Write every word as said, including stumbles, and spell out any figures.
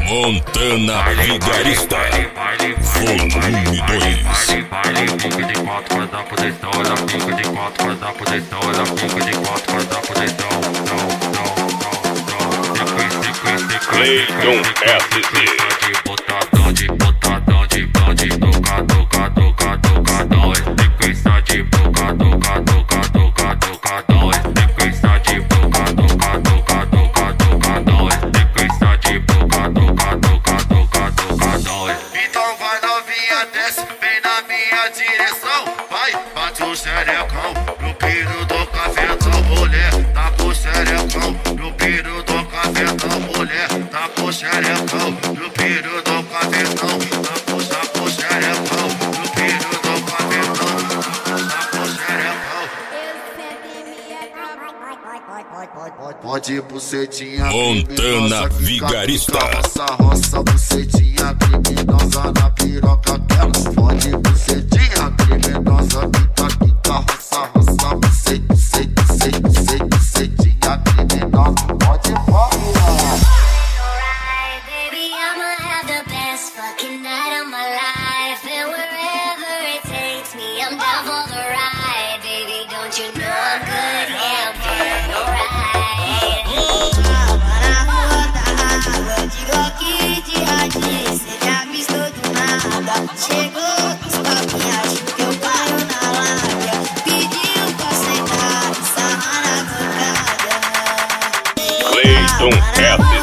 Montana Vigarista, volume dois. Fica de quatro, faz a posição, ela fica de quatro, faz a posição, ela fica de quatro, faz a posição. Cleiton S C. Botadão de botadão de bão de toca, toca, toca, tocadão. Sequência de boca, toca, toca, toca, tocadão. Sequência de boca, toca, toca, toca, tocadão. Sequência de boca, toca, toca, toca, tocadão. Então vai novinha, desce, vem na minha direção. Vai, bate o xerecão no piro do cafetão. Mulher, tá com o xerecão no piro do cafetão. Mulher, tá com o xerecão no piro do cafetão. Tá com o xerecão no piro do cafetão. Tá com o xerecão. Pode bucetinha Montana Vigarista. Roça, roça, bucetinha criminosa na piroca dela. Pode bucetinha criminosa, quica, quica, roça, roça, bucete, bucete, bucete, bucete, bucetinha criminosa. Pode pode. Baby, I'ma have the best fucking night of my life, and wherever it takes me, I'm down for the ride. Baby, don't you know I'm good? Yeah, I'm feeling alright. Chegou os papinhos que eu paro na lábia. Pediu pra sentar, sarra na cocada. Cleiton S